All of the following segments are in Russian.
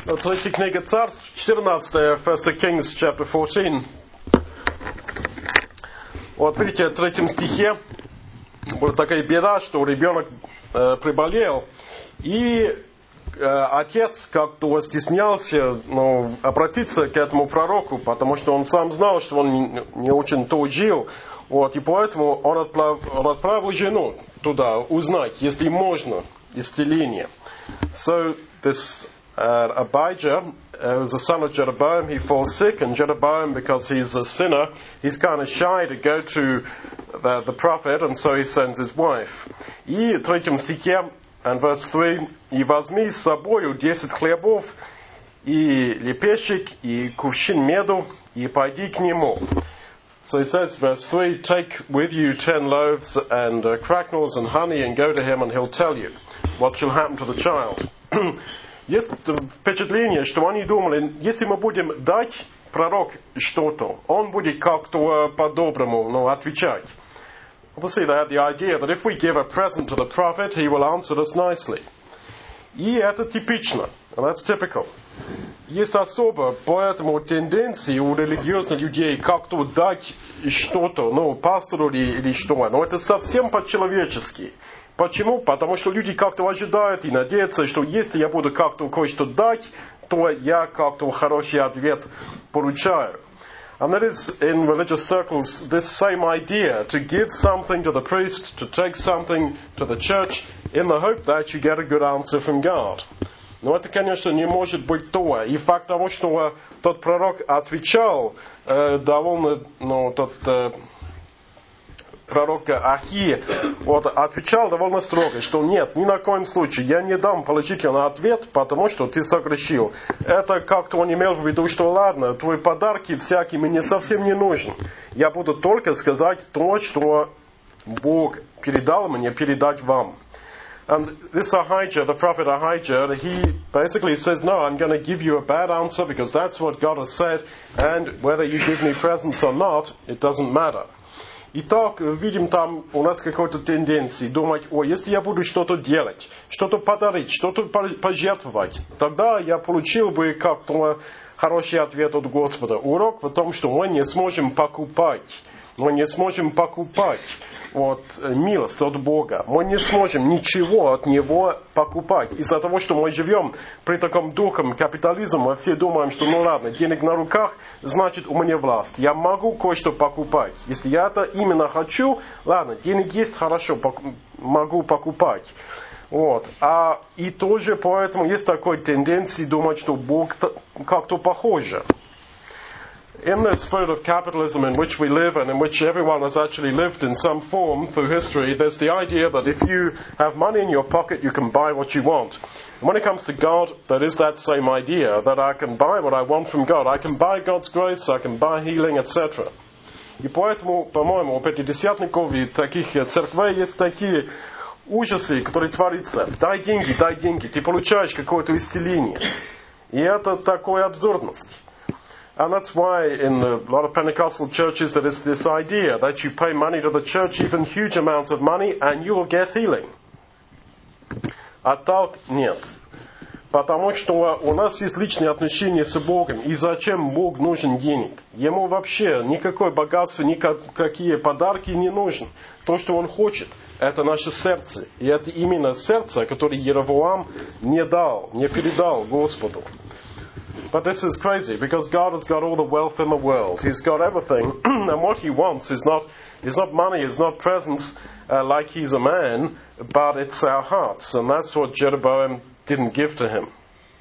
Третья книга Царств, 14, 1 Kings, chapter 14. Вот видите, в 3 стихе была такая беда, что ребенок приболел, и отец как-то стеснялся обратиться к этому пророку, потому что он сам знал, что он не очень то жил. Вот, и поэтому он отправил жену туда узнать, если можно, исцеление. So this Abijah, who's the son of Jeroboam, he falls sick, and Jeroboam, because he's a sinner, he's kind of shy to go to the prophet, and so he sends his wife. И в 3 стихе, and verse 3, «И возьми с собою 10 хлебов, и лепешек, и кувшин меду, и пойди к нему». So he says, verse 3, «Take with you 10 loaves and cracknels and honey, and go to him, and he'll tell you what shall happen to the child». Есть впечатление, что они думали, если мы будем дать пророк что-то, он будет как-то по-доброму отвечать. Obviously they had the idea that if we give a present to the prophet, he will answer us nicely. И это типично. And that's typical. Есть особо, поэтому тенденции у религиозных людей как-то дать что-то, пастору или что. Но это совсем по-человечески. Почему? Потому что люди как-то ожидают и надеются, что если я буду как-то кое-что дать, то я как-то хороший ответ получаю. And that is, in religious circles, this same idea, to give something to the priest, to take something to the church, in the hope that you get a good answer from God. Но это, конечно, не может быть то. И факт того, что тот пророк отвечал довольно, пророк Ахия отвечал довольно строго, что нет, ни на коем случае я не дам положительный ответ, потому что ты согрешил. Это как-то он имел в виду, что ладно, твои подарки всякие мне совсем не нужны. Я буду только сказать то, что Бог передал мне передать вам. And this Ahijah, the prophet Ahijah, he basically says, no, I'm going to give you a bad answer because that's what God has said, and whether you give me presents or not, it doesn't matter. Итак, видим там у нас какой-то тенденции думать, если я буду что-то делать, что-то подарить, что-то пожертвовать, тогда я получил бы как-то хороший ответ от Господа. Урок в том, что мы не сможем покупать. Мы не сможем покупать милость от Бога. Мы не сможем ничего от Него покупать. Из-за того, что мы живем при таком духом капитализма, мы все думаем, что ладно, денег на руках, значит у меня власть. Я могу кое-что покупать. Если я это именно хочу, ладно, денег есть, хорошо, могу покупать. И тоже поэтому есть такой тенденция думать, что Бог как-то похож. In the spirit of capitalism in which we live and in which everyone has actually lived in some form through history, there's the idea that if you have money in your pocket, you can buy what you want. And when it comes to God, there is that same idea that I can buy what I want from God. I can buy God's grace, I can buy healing, etc. И поэтому, по-моему, у пятидесятников и таких церквей есть такие ужасы, которые творятся. Дай деньги, ты получаешь какое-то исцеление. И это такая абсурдность. And that's why in a lot of Pentecostal churches there is this idea that you pay money to the church, even huge amounts of money, and you will get healing. А так нет. Потому что у нас есть личные отношения с Богом. И зачем Бог нужен денег? Ему вообще никакое богатство, никакие подарки не нужны. То, что Он хочет, это наше сердце. И это именно сердце, которое Еровоам не передал Господу. But this is crazy, because God has got all the wealth in the world. He's got everything, and what He wants is not money, is not presents like He's a man, but it's our hearts, and that's what Jeroboam didn't give to him.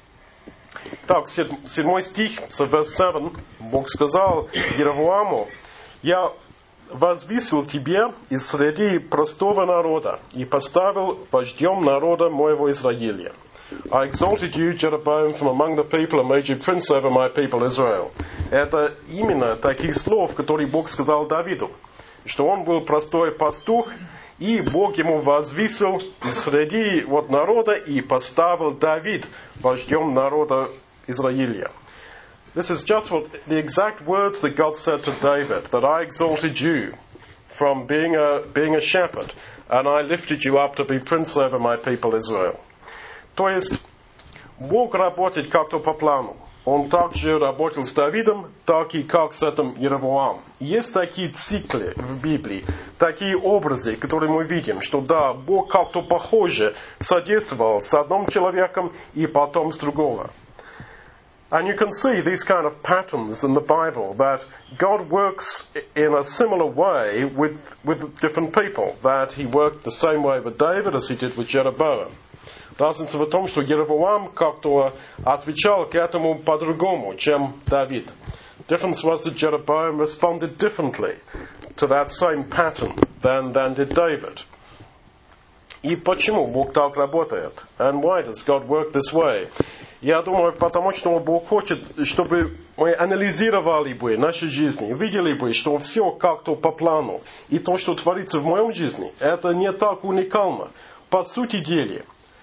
Так, 7 стих, verse 7, Бог сказал Еровоаму, «Я возвысил тебе из среди простого народа и поставил вождем народа моего Израиля. I exalted you, Jeroboam, from among the people and made you prince over my people Israel». Это именно таких слов, которые Бог сказал Давиду, что он был простой пастух, и Бог ему возвысил среди народа и поставил Давид вождем народа Израиля. This is just the exact words that God said to David, that I exalted you from being a shepherd, and I lifted you up to be prince over my people Israel. То есть Бог работает как-то по плану. Он также работал с Давидом, так и как с этим Иеровоам. Есть такие циклы в Библии, такие образы, которые мы видим, что да, Бог как-то похоже содействовал с одним человеком и потом с другого. And you can see these kind of patterns in the Bible, that God works in a similar way with different people, that He worked the same way with David as He did with Jeroboam. Разница в том, что Иеровоам как-то отвечал к этому по-другому, чем Давид. Difference was that Jeroboam responded differently to that same pattern than did David. И почему Бог так работает? And why does God work this way? Я думаю, потому что Бог хочет, чтобы мы анализировали бы наши жизни, видели бы, что все как-то по плану. И то, что творится в моей жизни, это не так уникально. По сути дела,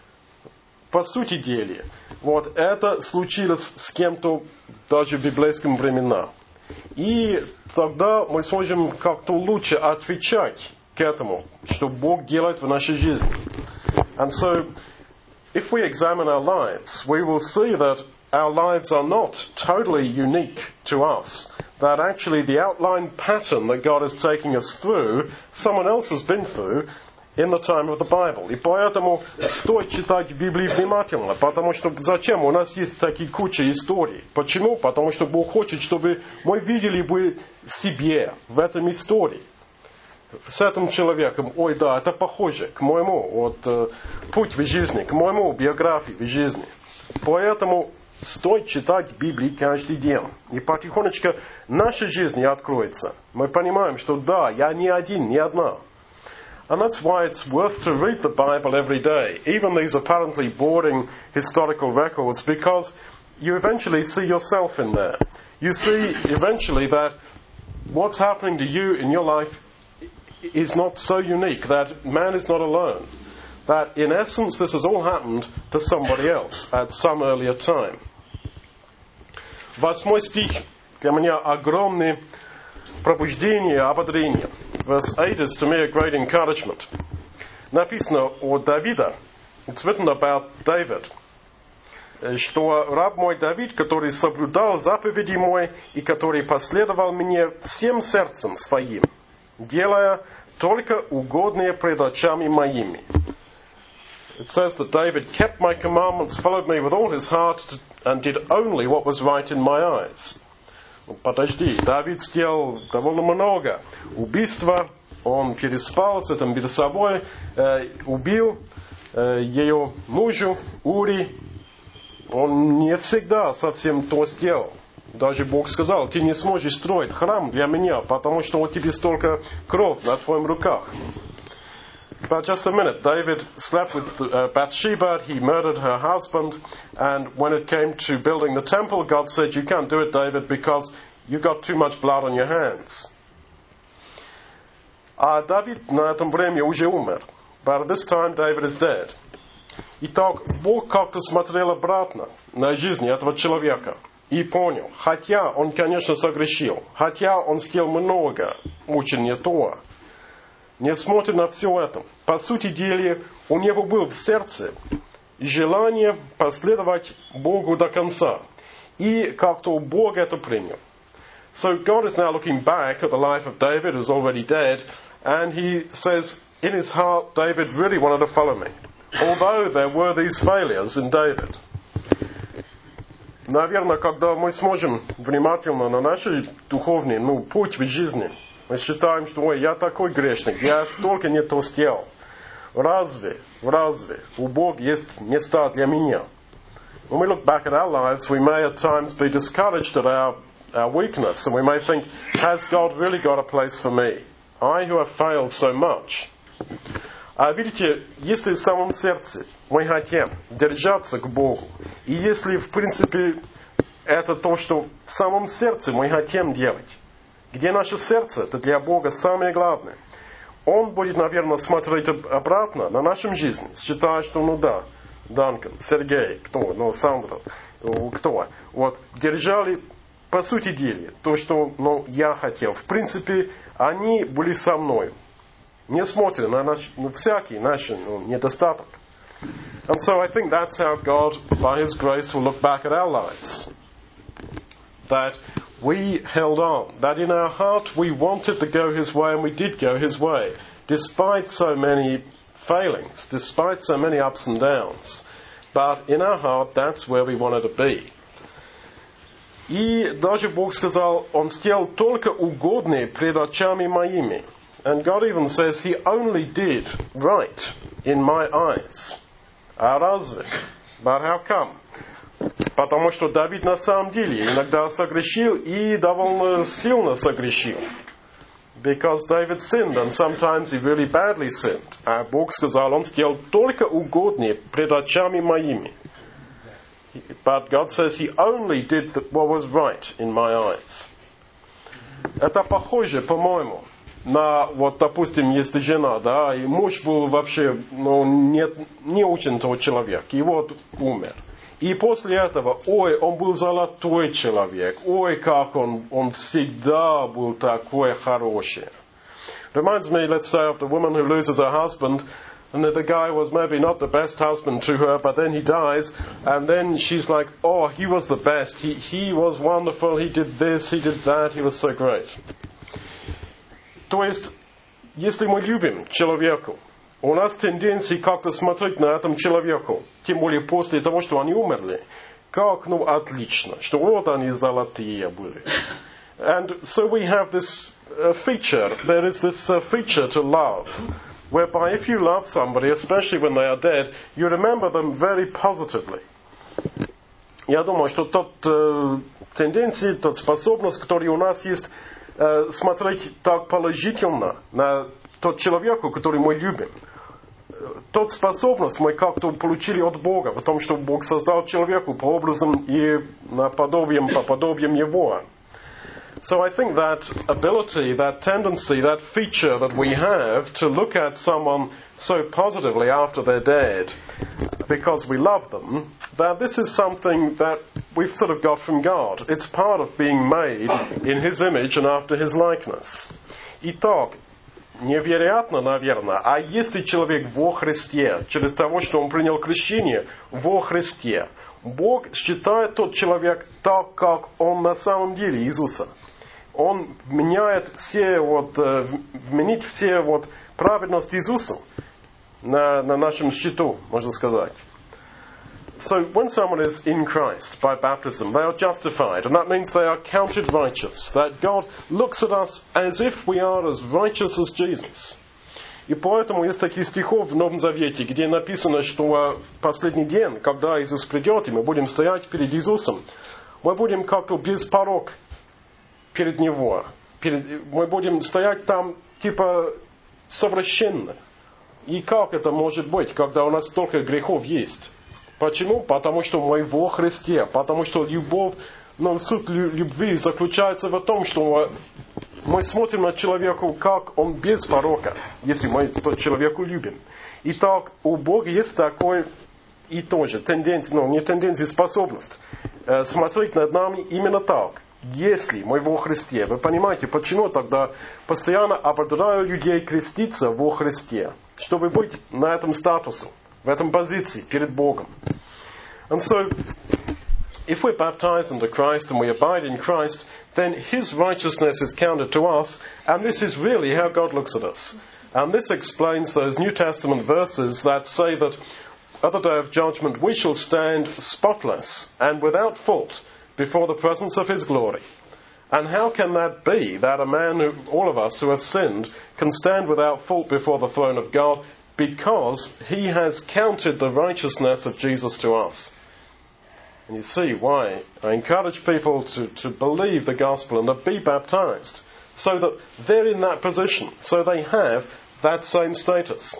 вот это случилось с кем-то даже в библейском времена. И тогда мы сможем как-то лучше отвечать к этому, что Бог делает в нашей жизни. And so, if we examine our lives, we will see that our lives are not totally unique to us. That actually the outline pattern that God is taking us through, someone else has been through in the time of the Bible. И поэтому стоит читать Библию внимательно, потому что зачем? У нас есть такие куча историй. Почему? Потому что Бог хочет, чтобы мы видели бы себе в этом истории. С этим человеком, ой, да, это похоже к моему путь в жизни, к моему биографии в жизни. Поэтому стоит читать Библию каждый день. И потихонечку наша жизнь откроется. Мы понимаем, что да, я не один, не одна. And that's why it's worth to read the Bible every day, even these apparently boring historical records, because you eventually see yourself in there. You see eventually that what's happening to you in your life is not so unique, that man is not alone. That in essence this has all happened to somebody else at some earlier time. 8 стих для меня огромное пробуждение, ободрение. Verse 8 is to me a great encouragement. Написано о Давиде. It's written about David. Что раб мой Давид, который соблюдал заповеди мои и который последовал мне всем сердцем своим, делая только угодное пред очами моими. It says that David kept my commandments, followed me with all his heart, and did only what was right in my eyes. Подожди, Давид сделал довольно много. Убийства, он переспал с этим Бирсабой, убил ее мужу Ури. Он не всегда совсем то сделал. Даже Бог сказал, ты не сможешь строить храм для меня, потому что у тебя столько крови на твоих руках. But just a minute, David slept with Bathsheba, he murdered her husband, and when it came to building the temple, God said, you can't do it, David, because you got too much blood on your hands. А Давид на этом время уже умер. But this time David is dead. Итак, Бог как-то смотрел обратно на жизнь этого человека и понял, хотя он, конечно, согрешил, хотя он сделал много, очень не то, несмотря на все это, по сути дела, у него было в сердце желание последовать Богу до конца. И как-то Бог это принял. So God is now looking back at the life of David, who's already dead, and he says, in his heart, David really wanted to follow me. Although there were these failures in David. Наверное, когда мы сможем внимательно на наш духовный путь в жизни, мы считаем, что ой, я такой грешник, я столько не то сделал. Разве у Бога есть места для меня? When we look back at our lives, we may at times be discouraged at our weakness, and we may think, has God really got a place for me? I who have failed so much. А видите, если в самом сердце мы хотим держаться к Богу, и если, в принципе, это то, что в самом сердце мы хотим делать, где наше сердце, это для Бога самое главное, Он будет, наверное, смотреть обратно на нашу жизнь, считая, что, ну да, Данкан, Сергей, кто, Сандра, кто, вот, держали, по сути дела, то, что, я хотел. В принципе, они были со мной. Несмотря на всякий наш недостаток. And so I think that's how God, by His grace, will look back at our lives. That we held on. That in our heart we wanted to go His way, and we did go His way. Despite so many failings, despite so many ups and downs. But in our heart, that's where we wanted to be. И даже Бог сказал, Он сделал только угодное пред очами моими. And God even says He only did right in my eyes. А разве? But how come? Потому что Давид на самом деле иногда согрешил и довольно сильно согрешил. Because David sinned, and sometimes he really badly sinned. А Бог сказал, Он сделал только угодное пред очами моими. But God says He only did what was right in my eyes. Это похоже, по-моему, на, вот, допустим, если жена, да, и муж был вообще, не очень тот человек, и вот умер. И после этого, ой, он был золотой человек, ой, как он всегда был такой хороший. Reminds me, let's say, of the woman who loses her husband, and that the guy was maybe not the best husband to her, but then he dies, and then she's like, oh, he was the best, he was wonderful, he did this, he did that, he was so great. То есть, если мы любим человека, у нас тенденция как-то смотреть на этом человеку, тем более после того, что они умерли, как, отлично, что вот они золотые были. And so we have this feature, there is this feature to love, whereby if you love somebody, especially when they are dead, you remember them very positively. Я думаю, что тенденция, способность, которая у нас есть, смотреть так положительно на тот человека, который мы любим. Тот способность мы как-то получили от Бога, потому что Бог создал человека по образам и по подобиям Его. So I think that ability, that tendency, that feature that we have to look at someone so positively after they're dead because we love them, that this is something that we've sort of got from God. It's part of being made in His image and after His likeness. Итак, невероятно, наверное, а если человек во Христе, через того, что он принял крещение во Христе, Бог считает тот человек так, как он на самом деле Иисуса. Он вменяет вменить все праведность Иисусу на нашем счету, можно сказать. So when someone is in Christ by baptism, they are justified, and that means they are counted righteous. That God looks at us as if we are as righteous as Jesus. И поэтому есть такие стихи в Новом Завете, где написано, что в последний день, когда Иисус придет, и мы будем стоять перед Иисусом, мы будем как-то без порок перед Него. Мы будем стоять там типа совершенно. И как это может быть, когда у нас столько грехов есть? Почему? Потому что мы во Христе. Потому что любовь, суть любви заключается в том, что мы смотрим на человека, как он без порока, если мы тот человека любим. Итак, у Бога есть такой и тоже тенденция, не тенденция, способность смотреть над нами именно так. Если мы во Христе, вы понимаете, почему тогда постоянно ободряю людей креститься во Христе, чтобы быть на этом статусе, в этом позиции перед Богом. And so, if we're baptized into Christ and we abide in Christ, then His righteousness is counted to us, and this is really how God looks at us. And this explains those New Testament verses that say that at the day of judgment we shall stand spotless and without fault before the presence of His glory. And how can that be, that a man, all of us who have sinned, can stand without fault before the throne of God? Because He has counted the righteousness of Jesus to us. And you see why I encourage people to believe the gospel and to be baptized, so that they're in that position, so they have that same status.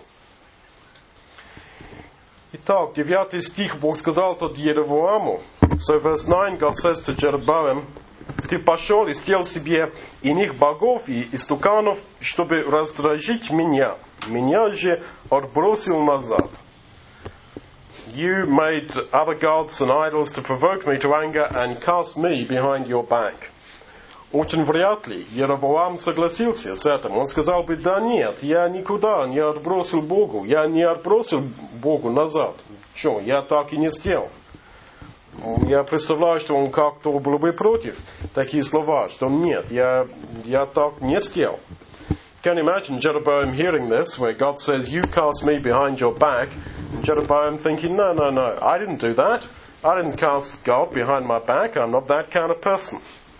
Итак, 9 стих Бог сказал тут Еревоаму. So verse 9, God says to Jeroboam, ты пошел и сделал себе иных богов и истуканов, чтобы раздражить меня. Меня же отбросил назад. You made other gods and idols to provoke me to anger and cast me behind your back. очень вряд ли Иеровоам согласился с этим. Он сказал бы, да нет, я никуда не отбросил Богу, я не отбросил Богу назад. Что, я так и не сделал. Я представляю, что он как-то был бы против такие слова, что нет, я так не сделал. Can you imagine Jeroboam hearing this, where God says, you cast me behind your back, and Jeroboam thinking, no, I didn't do that. I didn't cast God behind my back, I'm not that kind of person.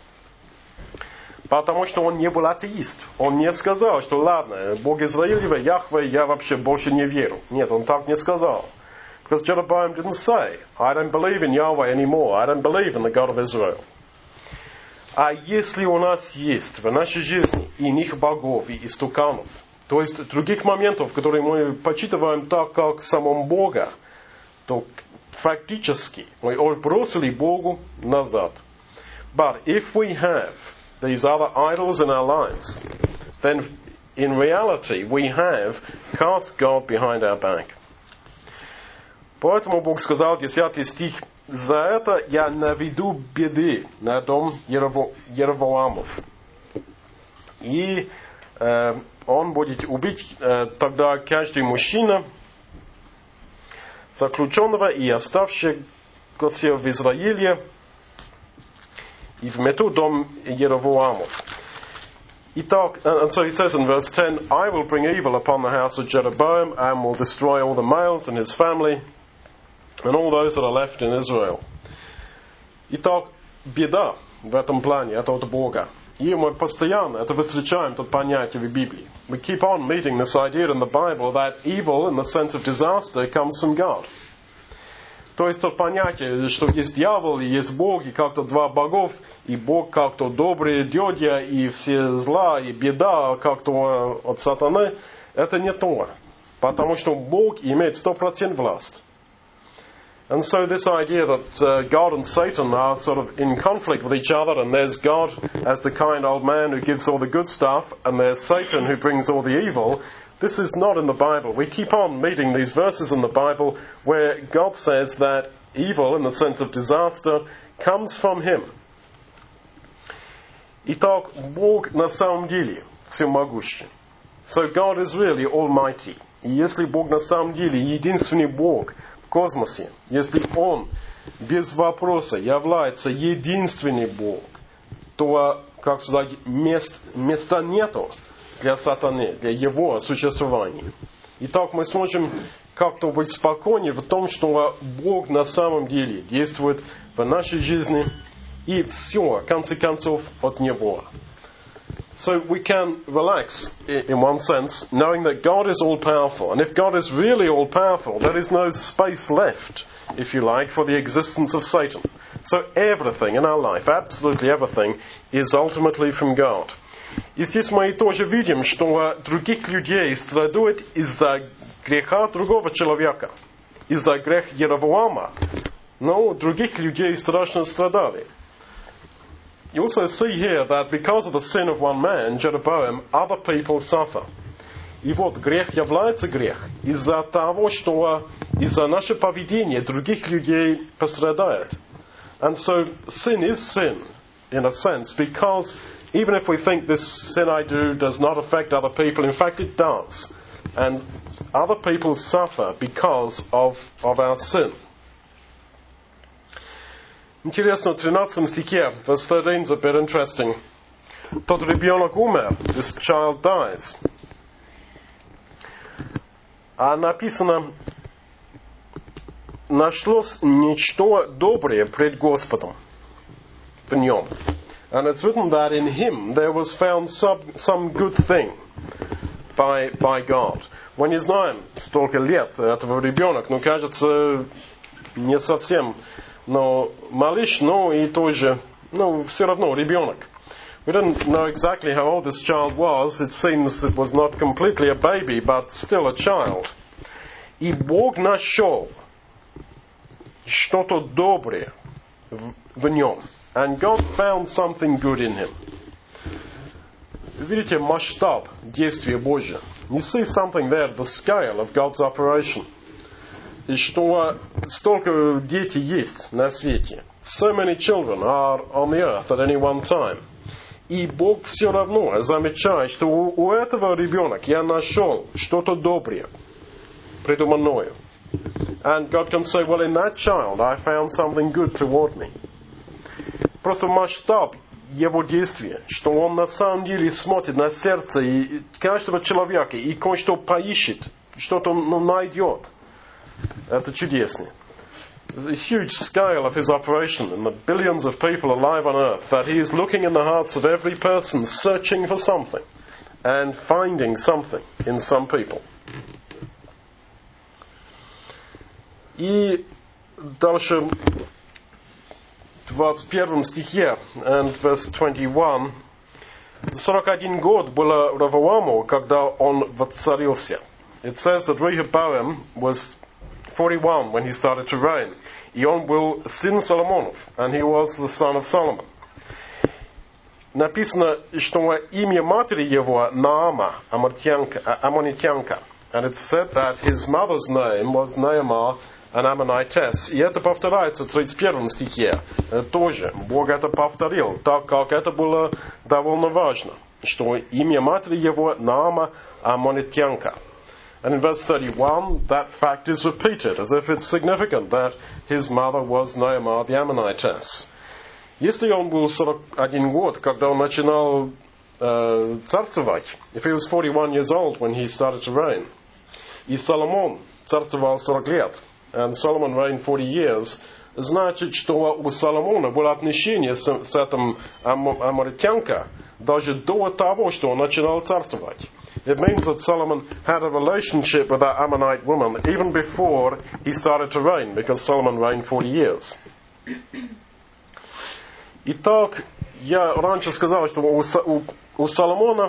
Потому что он не был атеист. Он не сказал, что ладно, Бог Израилева, Яхве, я вообще больше не верю. Нет, он так не сказал. Because Jeroboam didn't say, I don't believe in Yahweh anymore, I don't believe in the God of Israel. А если у нас есть в нашей жизни иных богов и истуканов, то есть других моментов, которые мы почитываем так, как самого Бога, то фактически мы отбросили Богу назад. But if we have these other idols in our lives, then in reality we have cast God behind our back. Поэтому Бог сказал, 10 стих, «За это я наведу беды на дом Иеровоамов». И он будет убить тогда каждый мужчина, заключенного и оставшегося в Израиле, и вмету дом Иеровоамов. Итак, and so he says in verse 10, I will bring evil upon the house of Jeroboam and will destroy all the males in his family and all those that are left in Israel. Итак, беда в этом плане, это от Бога. И мы постоянно это встречаем, это понятие в Библии. We keep on meeting this idea in the Bible that evil, in the sense of disaster, comes from God. То есть то понятие, что есть дьявол и есть Бог, и как-то два богов, и Бог как-то добрый дядя, и все зла, и беда как-то от сатаны, это не то. Потому что Бог имеет 100% власть. And so this idea that God and Satan are sort of in conflict with each other, and there's God as the kind old man who gives all the good stuff, and there's Satan who brings all the evil, this is not in the Bible. We keep on meeting these verses in the Bible where God says that evil, in the sense of disaster, comes from Him. Итак, Бог на самом деле всемогущий. So God is really almighty. И если Бог на самом деле единственный Бог в космосе, если Он без вопроса является единственный Бог, то, как сказать, места нету для сатаны, для его существования. Итак, мы сможем как-то быть спокойны в том, что Бог на самом деле действует в нашей жизни, и все, в конце концов, от Него. So we can relax, in one sense, knowing that God is all-powerful. And if God is really all-powerful, there is no space left, if you like, for the existence of Satan. So everything in our life, absolutely everything, is ultimately from God. И здесь мы тоже видим, что других людей страдают из-за греха другого человека, из-за греха Иеровоама. Но других людей страшно страдали. You also see here that because of the sin of one man, Jeroboam, other people suffer. И вот грех является грех из-за того, что из-за нашего поведения других людей пострадает. And so sin is sin, in a sense, because even if we think this sin I do does not affect other people, in fact it does. And other people suffer because of our sin. Интересно, в 13 стихе, verse 13 is a bit interesting. Тот ребенок умер, this child dies. А написано, нашлось нечто доброе пред Господом в нем. And it's written that in him there was found some good thing by God. Мы не знаем, столько лет этого ребенка, но кажется, не совсем, но малыш, но и тоже, все равно ребенок. We don't know exactly how old this child was. It seems it was not completely a baby, but still a child. И Бог нашел что-то доброе в нем. And God found something good in him. Видите масштаб действия Божьего. You see something there, the scale of God's operation. И что столько детей есть на свете. So many children are on the earth at any one time. И Бог все равно замечает, что у этого ребенка я нашел что-то доброе, придуманное. And God can say, well, in that child I found something good toward me. Просто масштаб его действия, что он на самом деле смотрит на сердце и каждого человека и кое-что поищет, что-то найдет. Это чудесно. There's a huge scale of his operation and the billions of people alive on earth that he is looking in the hearts of every person, searching for something and finding something in some people. И дальше в 21 стихе, and verse 21, 41 год было Ровоаму, когда он воцарился. It says that Rehoboam was 41 when he started to reign. И он был сын Соломонов, and he was the son of Solomon. Написано, что имя матери его Наама, Аммонитянка. And it said that his mother's name was Naamah, an Ammonitess. И это повторяется в 31 стихе. Тоже Бог это повторил, так как это было довольно важно, что имя матери его Наама, Аммонитянка. And in verse 31, that fact is repeated, as if it's significant that his mother was Naamah the Ammonitess. Если он был 41 год, когда он начинал царствовать, if he was 41 years old when he started to reign, и Соломон царствовал 40 лет, and Solomon reigned 40 years, значит, что у Соломона было отношение с этим аммонитянкой даже до того, что он начинал царствовать. It means that Solomon had a relationship with that Ammonite woman even before he started to reign, because Solomon reigned 40 years. Итак, я раньше сказал, что у Соломона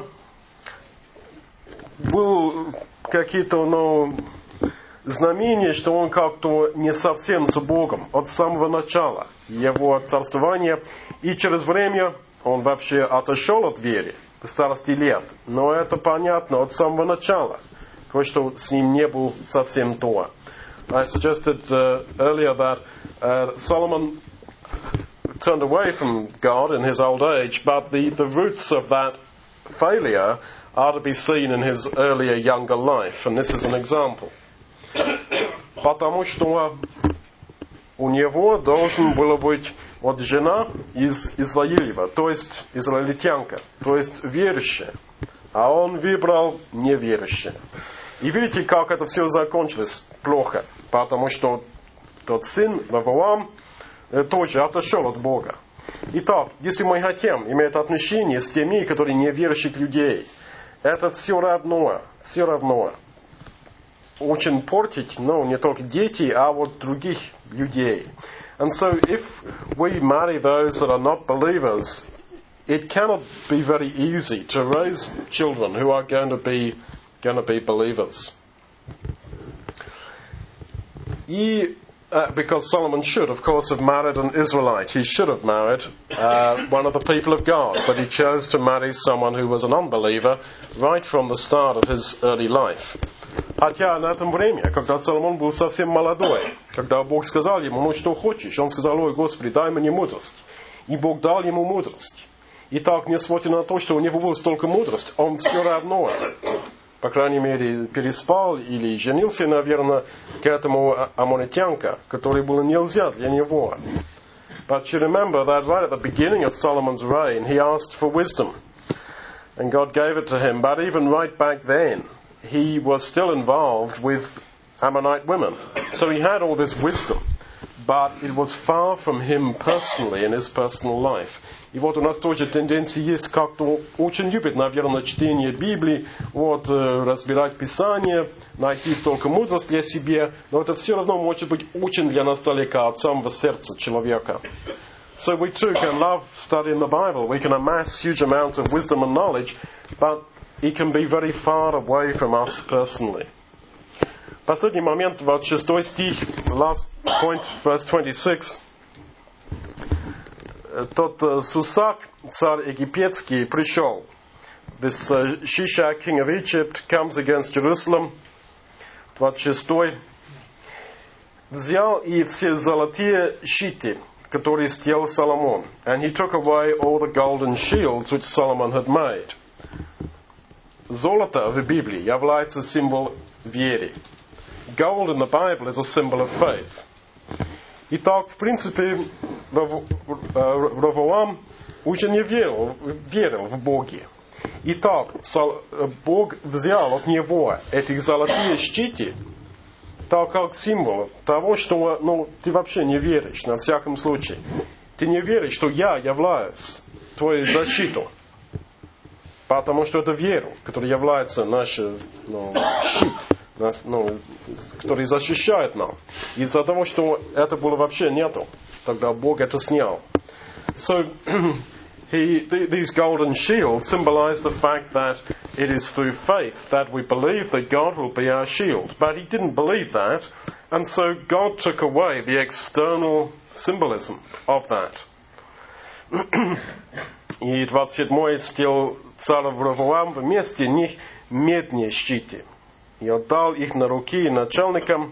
был какие-то знамения, что он как-то не совсем с Богом от самого начала его царствования, и через время он вообще отошел от веры в старости лет. Но это понятно от самого начала, кое-что с ним не было совсем то. I suggested earlier that Solomon turned away from God in his old age, but the roots of that failure are to be seen in his earlier, younger life, and this is an example. Потому что у него должен была быть жена из Израилева, то есть израильтянка, то есть верующая, а он выбрал неверующую. И видите, как это все закончилось плохо, потому что тот сын Ровоам тоже отошел от Бога. Итак, если мы хотим иметь отношения с теми, которые неверующих людей, это все равно очень портить, не только детей, а вот других людей. And so if we marry those that are not believers, it cannot be very easy to raise children who are going to be believers. Because Solomon should, of course, have married an Israelite. He should have married one of the people of God, but he chose to marry someone who was an unbeliever right from the start of his early life. Хотя на этом время, когда Соломон был совсем молодой, когда Бог сказал ему, что хочешь, он сказал, ой, Господи, дай мне мудрость. И Бог дал ему мудрость. И так, несмотря на то, что у него была столько мудрости, он все равно, по крайней мере, переспал или женился, наверное, к этому аммонитянке, который было нельзя для него. But you remember that right at the beginning of Solomon's reign, he asked for wisdom. And God gave it to him. But even right back then, he was still involved with Ammonite women. So he had all this wisdom, but it was far from him personally in his personal life. И вот у нас тоже тенденция есть, как-то очень любит, наверное, чтение Библии, разбирать Писание, найти столько мудрости для себя, но это все равно может быть очень для нас далеко от самого сердца человека. So we too can love studying the Bible. We can amass huge amounts of wisdom and knowledge, but it can be very far away from us personally. Последний момент, 26 стих, last point, verse 26. Тот Сусак, царь египетский, пришел. This Shishak, king of Egypt, comes against Jerusalem. 26. Взял и все золотые щиты, который сделал Соломон. And he took away all the golden shields which Solomon had made. Золото в Библии является символ веры. Gold in the Bible is a symbol of faith. Итак, в принципе, Ровоам уже не верил в Боге. Итак, Бог взял от него этих золотые щиты, так как символ того, что ты вообще не веришь, на всяком случае. Ты не веришь, что я являюсь твоей защитой. Потому что это вера, которая является наш щит, который защищает нас. Из-за того, что это было вообще нету, тогда Бог это снял. So, these golden shields symbolize the fact that it is through faith that we believe that God will be our shield. But he didn't believe that, and so God took away the external symbolism of that. И 27 сделал царь Ровоам вместе них медные щиты. И отдал их на руки начальникам.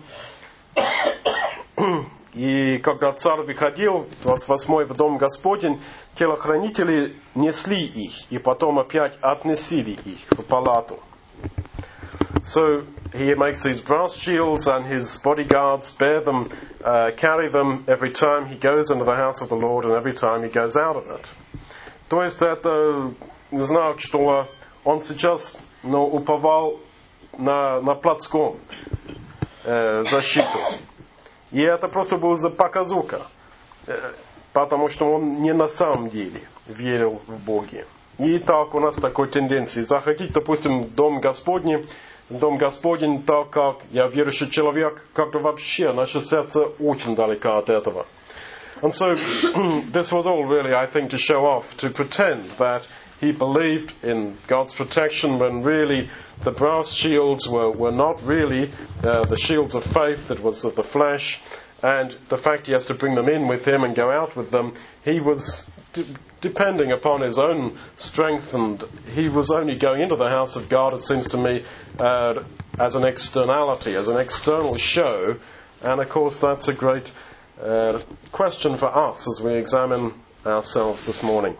И когда царь выходил, 28 в дом Господень, телохранители несли их, и потом опять отнесли их в палату. So he makes these brass shields, and his bodyguards bear them, carry them every time he goes into the house of the Lord and every time he goes out of it. То есть это знак, что он сейчас уповал на плотском защиту. И это просто было за показуха, потому что он не на самом деле верил в Боге. И так у нас такой тенденции. Заходить, допустим, в Дом Господень, так как я верующий человек, как-то вообще наше сердце очень далеко от этого. And so this was all really, I think, to show off, to pretend that he believed in God's protection when really the brass shields were not really the shields of faith, that was of the flesh. And the fact he has to bring them in with him and go out with them, he was depending upon his own strength, and he was only going into the house of God, it seems to me, as an externality, as an external show. And of course that's a great question for us as we examine ourselves this morning.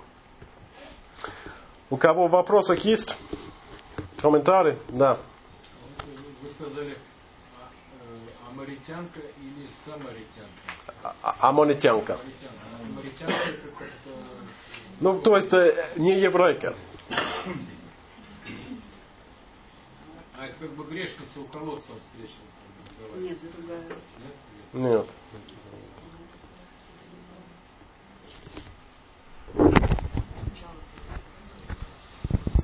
У кого вопросы есть? Комментарии? Да. Вы сказали амаритянка или самаритянка? Амонитянка. Самаритянка это... То есть не еврейка. А это как бы грешница у колодца он встретился. Нет, другая. Нет.